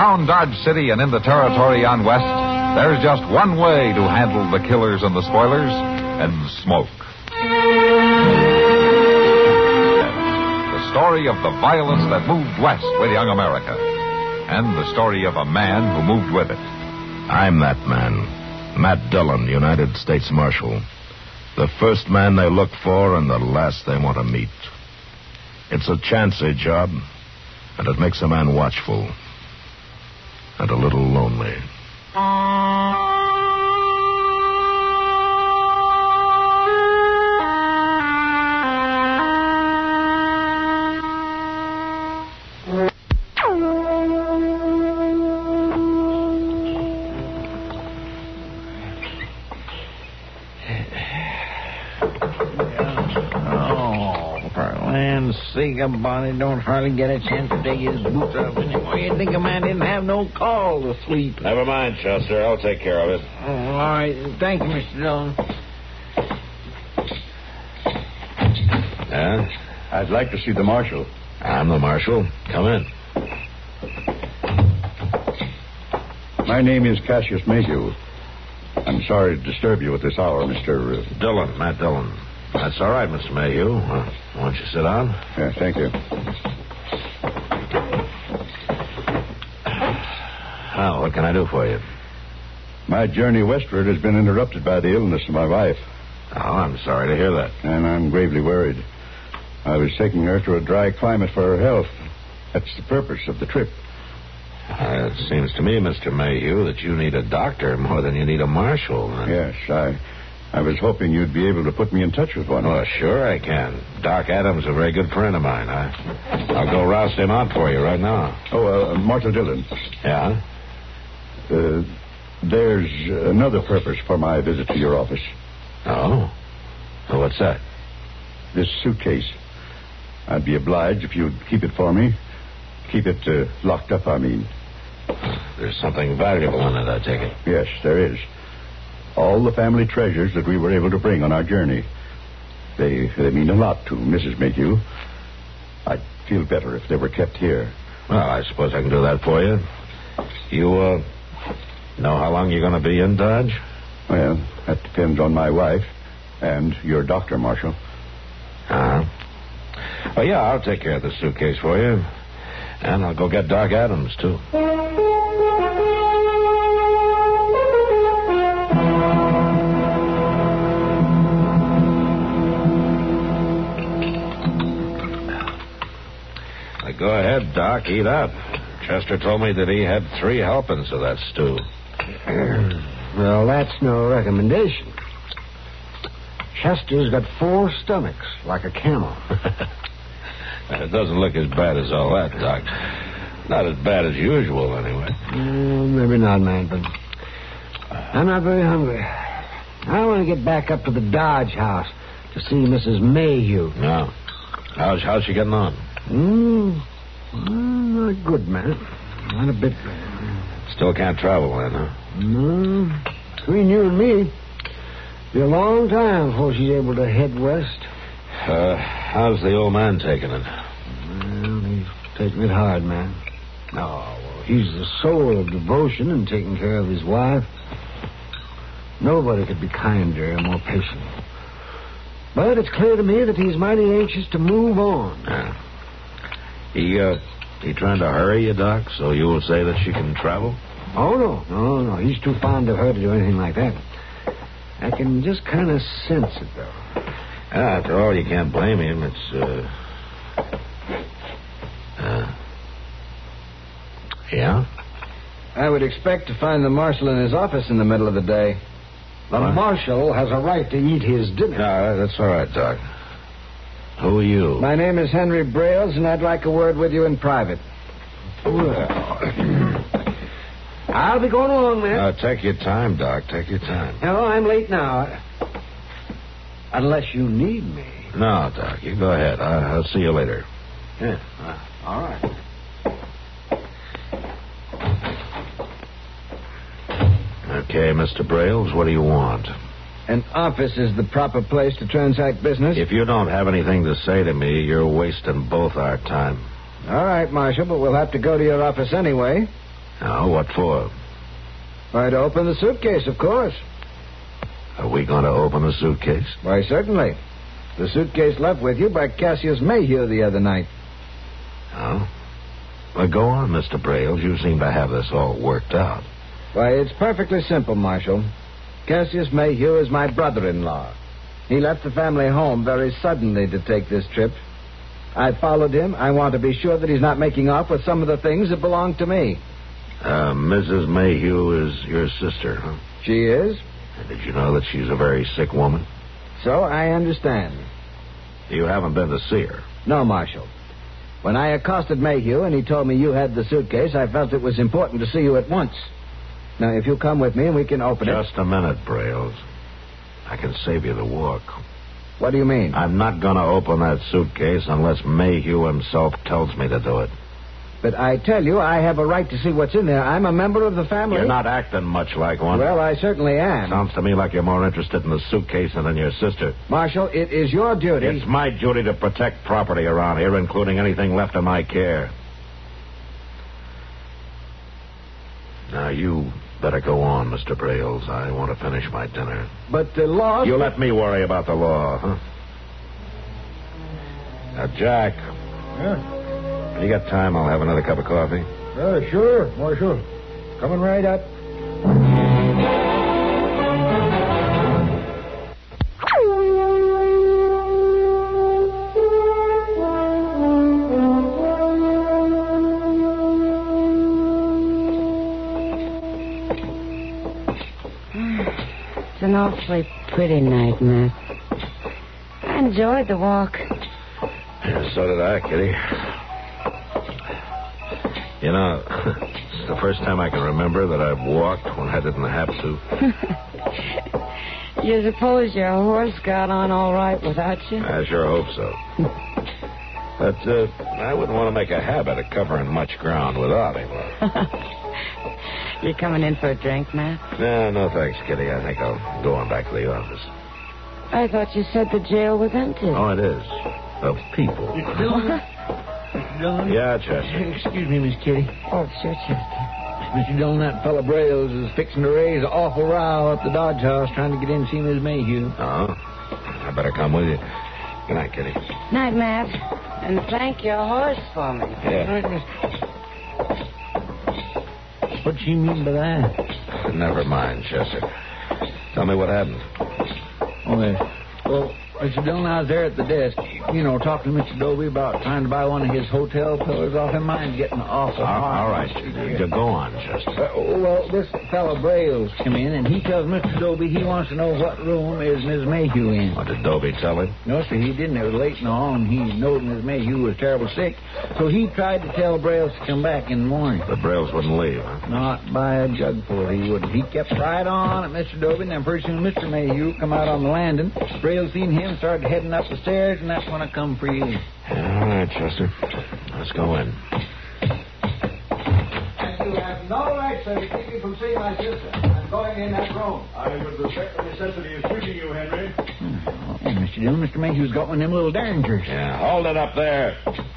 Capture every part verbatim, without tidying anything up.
Around Dodge City and in the territory on West, there's just one way to handle the killers and the spoilers, and smoke. The story of the violence that moved west with young America, and the story of a man who moved with it. I'm that man, Matt Dillon, United States Marshal. The first man they look for and the last they want to meet. It's a chancy job, and it makes a man watchful and a little lonely. Bonnie don't hardly get a chance to take his boots off anymore. You'd think a man didn't have no call to sleep. Never mind, Chester. I'll take care of it. Oh, all right. Thank you, Mister Dillon. Yeah? I'd like to see the marshal. I'm the marshal. Come in. My name is Cassius Mayhew. I'm sorry to disturb you at this hour, Mister Dillon, Matt Dillon. That's all right, Mister Mayhew. Uh, why don't you sit down? Yeah, thank you. Well, what can I do for you? My journey westward has been interrupted by the illness of my wife. Oh, I'm sorry to hear that. And I'm gravely worried. I was taking her to a dry climate for her health. That's the purpose of the trip. Uh, it seems to me, Mister Mayhew, that you need a doctor more than you need a marshal. And... Yes, I... I was hoping you'd be able to put me in touch with one. Oh, sure I can. Doc Adams is a very good friend of mine. I, I'll go roust him out for you right now. Oh, uh, Marshal Dillon. Yeah? Uh, there's another purpose for my visit to your office. Oh? Well, what's that? This suitcase. I'd be obliged if you'd keep it for me. Keep it uh, locked up, I mean. There's something valuable in it, I take it. Yes, there is. All the family treasures that we were able to bring on our journey. They they mean a lot to Missus Mayhew. I'd feel better if they were kept here. Well, I suppose I can do that for you. You, uh, know how long you're going to be in Dodge? Well, that depends on my wife and your doctor, Marshal. Uh-huh. Well, yeah, I'll take care of the suitcase for you. And I'll go get Doc Adams, too. Go ahead, Doc. Eat up. Chester told me that he had three helpings of that stew. Well, that's no recommendation. Chester's got four stomachs, like a camel. It doesn't look as bad as all that, Doc. Not as bad as usual, anyway. Mm, maybe not, man, but I'm not very hungry. I want to get back up to the Dodge house to see Missus Mayhew. No. How's, how's she getting on? Hmm. Well, not good, man. Not a bit. Still can't travel, then, huh? No. Between you and me, be a long time before she's able to head west. Uh, how's the old man taking it? Well, he's taking it hard, man. Oh, well, he's the soul of devotion and taking care of his wife. Nobody could be kinder and more patient. But it's clear to me that he's mighty anxious to move on. Yeah. He, uh, he trying to hurry you, Doc, so you will say that she can travel? Oh, no. No, no. He's too fond of her to do anything like that. I can just kind of sense it, though. Yeah, after all, you can't blame him. It's, uh... Uh... Yeah? I would expect to find the marshal in his office in the middle of the day. The what? Marshal has a right to eat his dinner. No, that's all right, Doc. Who are you? My name is Henry Brailes, and I'd like a word with you in private. Well, I'll be going along, man. Uh, take your time, Doc. Take your time. No, I'm late now. Unless you need me. No, Doc. You go ahead. I'll, I'll see you later. Yeah. Uh, all right. Okay, Mister Brailes, what do you want? An office is the proper place to transact business. If you don't have anything to say to me, you're wasting both our time. All right, Marshal, but we'll have to go to your office anyway. Now, what for? Why, to open the suitcase, of course. Are we going to open the suitcase? Why, certainly. The suitcase left with you by Cassius Mayhew the other night. Oh? Well, go on, Mister Brailes. You seem to have this all worked out. Why, it's perfectly simple, Marshal. Cassius Mayhew is my brother-in-law. He left the family home very suddenly to take this trip. I followed him. I want to be sure that he's not making off with some of the things that belong to me. Uh, Missus Mayhew is your sister, huh? She is? And did you know that she's a very sick woman? So I understand. You haven't been to see her? No, Marshal. When I accosted Mayhew and he told me you had the suitcase, I felt it was important to see you at once. Now, if you'll come with me and we can open it... Just a minute, Brailes. I can save you the walk. What do you mean? I'm not going to open that suitcase unless Mayhew himself tells me to do it. But I tell you, I have a right to see what's in there. I'm a member of the family. You're not acting much like one. Well, I certainly am. Sounds to me like you're more interested in the suitcase than in your sister. Marshal, it is your duty... It's my duty to protect property around here, including anything left in my care. Now, you better go on, Mister Brailes. I want to finish my dinner. But the law... You let me worry about the law, huh? Now, Jack. Yeah? You got time? I'll have another cup of coffee. Uh, sure, Marshal. Coming right up. It's an awfully pretty night, Matt. I enjoyed the walk. Yeah, so did I, Kitty. You know, it's the first time I can remember that I've walked when I didn't have to. You suppose your horse got on all right without you? I sure hope so. But uh, I wouldn't want to make a habit of covering much ground without him. You coming in for a drink, Matt? No, no thanks, Kitty. I think I'll go on back to the office. I thought you said the jail was empty. Oh, it is. Of people. Dillon? Yeah, Chester. Excuse me, Miss Kitty. Oh, sure, Chester. Mister Dillon, that fella Brailes is fixing to raise an awful row at the Dodge House trying to get in to see Miss Mayhew. Oh, I better come with you. Good night, Kitty. Night, Matt. And thank your horse for me. Yeah. What do you mean by that? Never mind, Chester. Tell me what happened. Oh, yes. Well, Mister Dillon, I was there at the desk, you know, talking to Mister Dobie about trying to buy one of his hotel pillows off him. Mine's getting awful All, hot. all right, you go on, Chester. Uh, well, this fellow Brailes come in, and he tells Mister Dobie he wants to know what room is Miss Mayhew in. What did Dobie tell him? No, sir, he didn't. It was late in the on. He knowed Miss Mayhew was terrible sick, so he tried to tell Brailes to come back in the morning. The Brailes wouldn't leave, huh? Not by a jugful, he wouldn't. He kept right on at Mister Dobie, and then pretty soon Mister Mayhew come out on the landing. Brailes seen him, started heading up the stairs, and that's when I come for you. All right, Chester. Let's go in. And you have no right, sir, to keep me from seeing my sister. I'm going in that room. I would respect the necessity of treating you, Henry. Oh, hey, Mister Dillon, Mister Mayhew's got one of them little derringers. Yeah, hold it up there.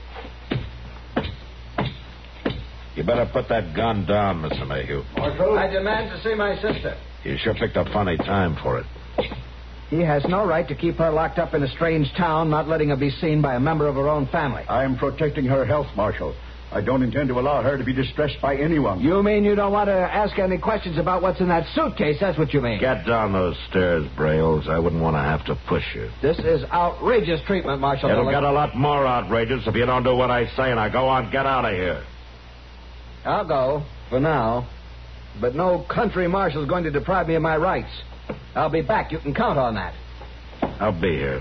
You better put that gun down, Mister Mayhew. Marshal, I demand to see my sister. You sure picked a funny time for it. He has no right to keep her locked up in a strange town, not letting her be seen by a member of her own family. I am protecting her health, Marshal. I don't intend to allow her to be distressed by anyone. You mean you don't want to ask any questions about what's in that suitcase? That's what you mean. Get down those stairs, Brailes. I wouldn't want to have to push you. This is outrageous treatment, Marshal. It'll Dillon. get a lot more outrageous if you don't do what I say. Now go on, get out of here. I'll go, for now. But no country marshal's going to deprive me of my rights. I'll be back. You can count on that. I'll be here.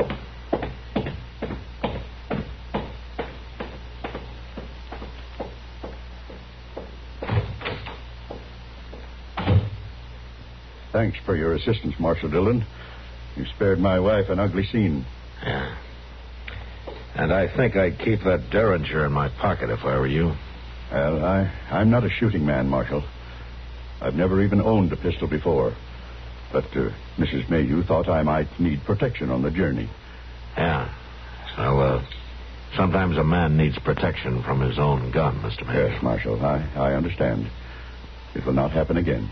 Thanks for your assistance, Marshal Dillon. You spared my wife an ugly scene. Yeah. And I think I'd keep that derringer in my pocket if I were you. Well, I, I'm not a shooting man, Marshal. I've never even owned a pistol before. But uh, Missus Mayhew thought I might need protection on the journey. Yeah. Well, uh, sometimes a man needs protection from his own gun, Mister Mayhew. Yes, Marshal, I, I understand. It will not happen again.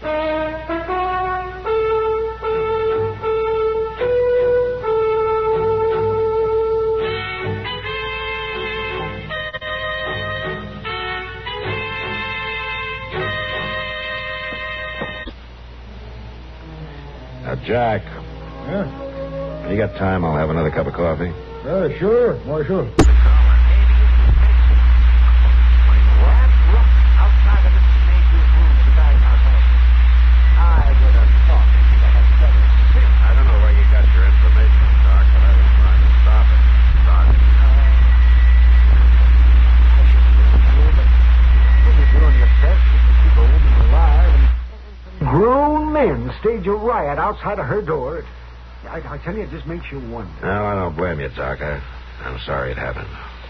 Now, Jack, Yeah? you got time? I'll have another cup of coffee. Uh, sure, Marshal. I don't know where you got your information, Doc, but I was trying to stop it. Stop it. Grown men stage a riot outside of her door. I, I tell you, it just makes you wonder. No, I don't blame you, Doc. I, I'm sorry it happened.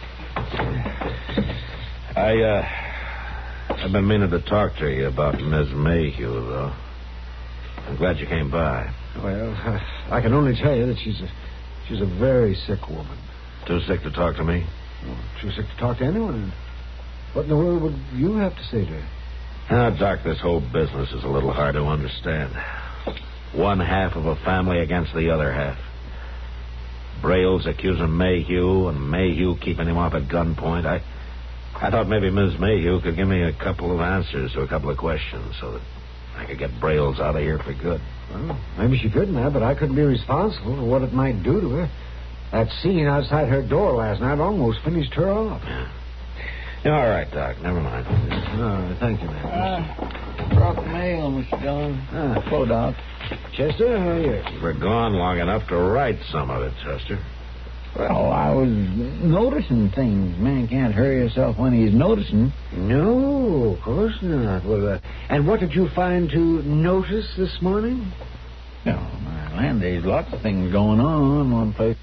I, uh, I've been meaning to talk to you about Miss Mayhew, though. I'm glad you came by. Well, I can only tell you that she's a, she's a very sick woman. Too sick to talk to me? Well, too sick to talk to anyone. What in the world would you have to say to her? Now, Doc, this whole business is a little hard to understand. One half of a family against the other half. Braille's accusing Mayhew, and Mayhew keeping him off at gunpoint. I, I thought maybe Miss Mayhew could give me a couple of answers to a couple of questions so that I could get Braille's out of here for good. Well, maybe she could now, but I couldn't be responsible for what it might do to her. That scene outside her door last night almost finished her off. Yeah. Yeah, all right, Doc. Never mind. Oh, thank you, man. Uh, brought the mail, Mister Dillon. Ah. Hello, Doc. Chester, how are you? We're gone long enough to write some of it, Chester. Well, I was noticing things. Man can't hurry himself when he's noticing. No, of course not. Well, uh, and what did you find to notice this morning? No, my land, there's lots of things going on one place.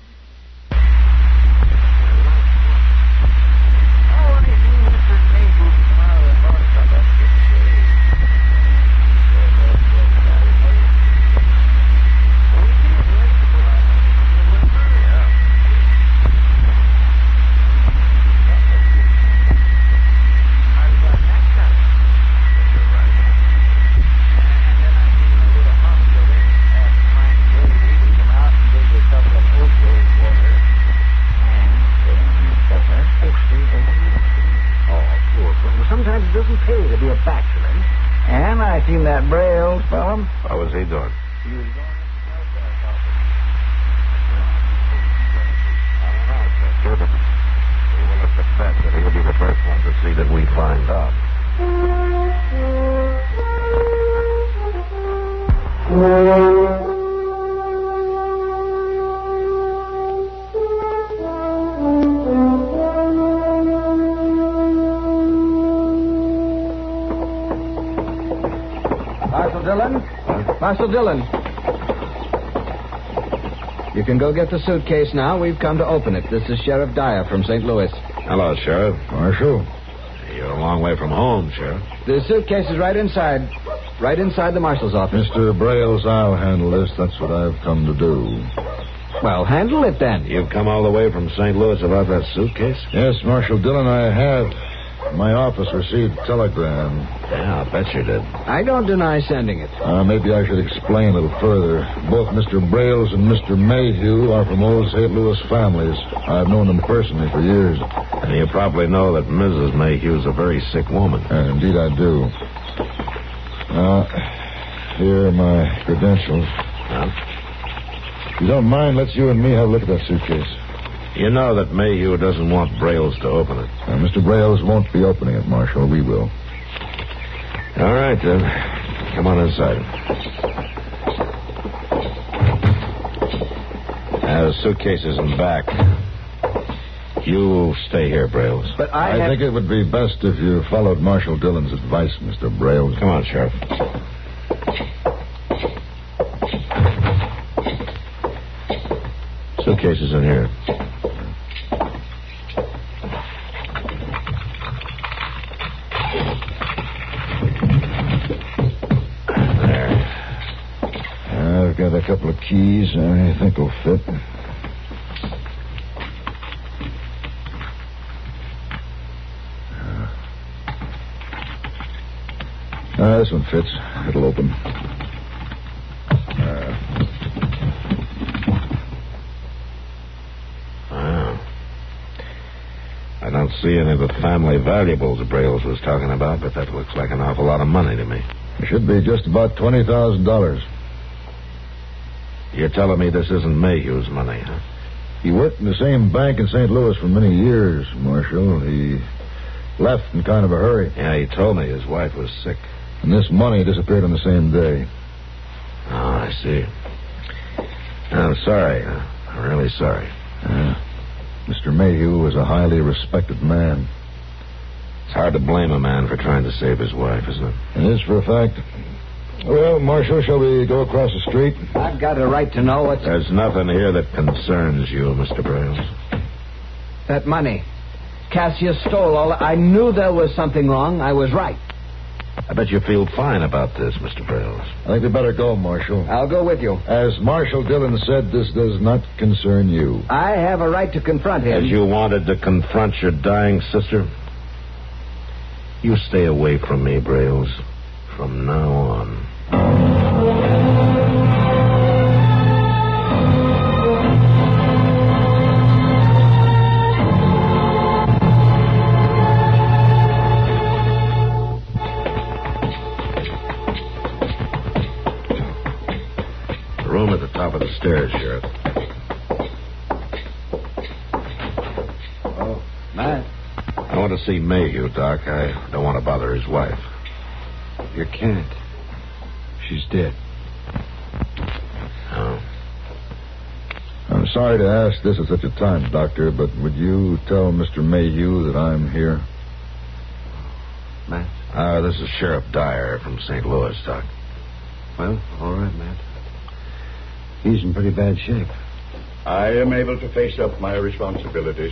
And I seen that Braille fellow. What was he doing? He was going Sure, but we will have to bet that he'll be the first one to see that we find out. Marshal Dillon? Marshal Dillon. You can go get the suitcase now. We've come to open it. This is Sheriff Dyer from Saint Louis. Hello, Sheriff. Marshal. You're a long way from home, Sheriff. The suitcase is right inside. Right inside the marshal's office. Mister Brails, I'll handle this. That's what I've come to do. Well, handle it then. You've come all the way from Saint Louis about that suitcase? Yes, Marshal Dillon, I have. My office received a telegram. Yeah, I'll bet you did. I don't deny sending it. Uh, maybe I should explain a little further. Both Mister Brails and Mister Mayhew are from old Saint Louis families. I've known them personally for years. And you probably know that Missus Mayhew's a very sick woman. And indeed I do. Now, here are my credentials. Huh? If you don't mind, let's you and me have a look at that suitcase. You know that Mayhew doesn't want Brails to open it. Uh, Mister Brails won't be opening it, Marshal. We will. All right, then. Come on inside. Now, the suitcase is in back. You stay here, Brails. But I, I have... think it would be best if you followed Marshal Dillon's advice, Mister Brails. Come on, Sheriff. Suitcase is in here. I've got a couple of keys I think will fit. this one fits. It'll open. Uh, wow. I don't see any of the family valuables Brails was talking about, but that looks like an awful lot of money to me. it should be just about twenty thousand dollars. You're telling me this isn't Mayhew's money, huh? He worked in the same bank in Saint Louis for many years, Marshal. He left in kind of a hurry. Yeah, he told me his wife was sick. And this money disappeared on the same day. Oh, I see. I'm sorry. Uh, I'm really sorry. Uh, Mister Mayhew was a highly respected man. It's hard to blame a man for trying to save his wife, isn't it? It is for a fact. Well, Marshal, shall we go across the street? I've got a right to know what's... There's nothing here that concerns you, Mister Brails. That money. Cassius stole all... I knew there was something wrong. I was right. I bet you feel fine about this, Mister Brails. I think we better go, Marshal. I'll go with you. As Marshal Dillon said, this does not concern you. I have a right to confront him. As you wanted to confront your dying sister, you stay away from me, Brails, from now on. The room at the top of the stairs, Sheriff. Oh, Matt. I want to see Mayhew, Doc. I don't want to bother his wife. You can't. She's dead. Oh. I'm sorry to ask this at such a time, Doctor, but would you tell Mister Mayhew that I'm here? Matt? Uh, this is Sheriff Dyer from Saint Louis, Doc. Well, all right, Matt. He's in pretty bad shape. I am able to face up my responsibilities.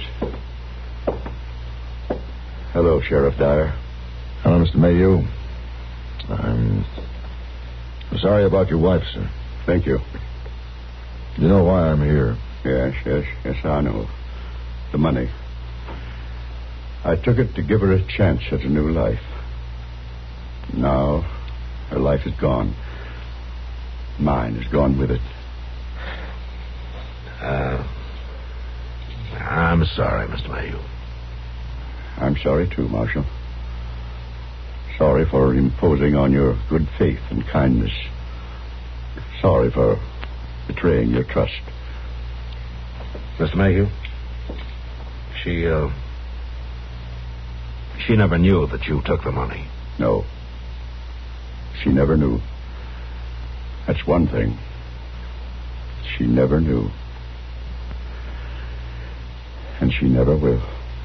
Hello, Sheriff Dyer. Hello, Mister Mayhew. I'm sorry about your wife, sir. Thank you. You know why I'm here. Yes, yes, yes, I know. The money. I took it to give her a chance at a new life. Now, her life is gone. Mine is gone with it. Uh, I'm sorry, Mister Mayhew. I'm sorry, too, Marshal. Sorry for imposing on your good faith and kindness. Sorry for betraying your trust. Mister Mayhew, she, uh... she never knew that you took the money. No. She never knew. That's one thing. She never knew. And she never will.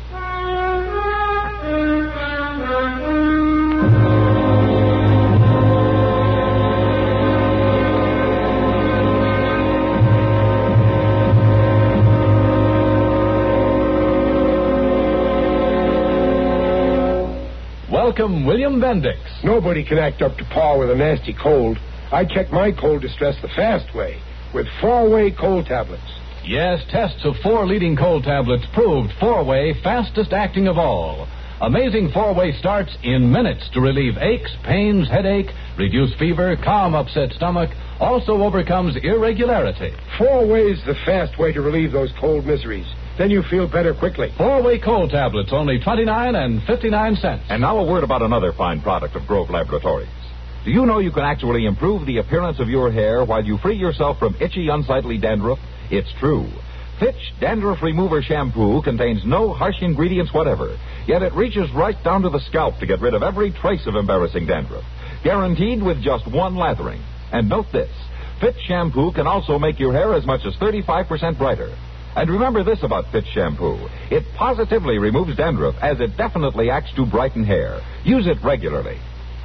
Welcome, William Bendix. Nobody can act up to par with a nasty cold. I check my cold distress the fast way, with four-way cold tablets. Yes, tests of four leading cold tablets proved four-way fastest acting of all. Amazing four-way starts in minutes to relieve aches, pains, headache, reduce fever, calm upset stomach, also overcomes irregularity. Four-way's the fast way to relieve those cold miseries. Then you feel better quickly. Four-way cold tablets, only twenty-nine and fifty-nine cents. And now a word about another fine product of Grove Laboratories. Do you know you can actually improve the appearance of your hair while you free yourself from itchy, unsightly dandruff? It's true. Fitch Dandruff Remover Shampoo contains no harsh ingredients whatever, yet it reaches right down to the scalp to get rid of every trace of embarrassing dandruff. Guaranteed with just one lathering. And note this, Fitch Shampoo can also make your hair as much as thirty-five percent brighter. And remember this about Fitch Shampoo. It positively removes dandruff, as it definitely acts to brighten hair. Use it regularly.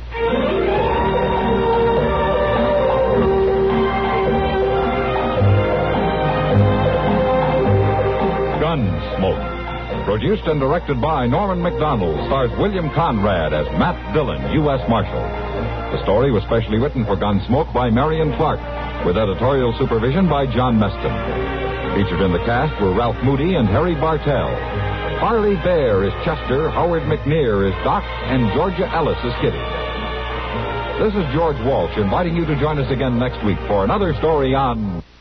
Gunsmoke. Produced and directed by Norman McDonald, stars William Conrad as Matt Dillon, U S Marshal. The story was specially written for Gunsmoke by Marion Clark, with editorial supervision by John Meston. Featured in the cast were Ralph Moody and Harry Bartell. Harley Bear is Chester, Howard McNear is Doc, and Georgia Ellis is Kitty. This is George Walsh inviting you to join us again next week for another story on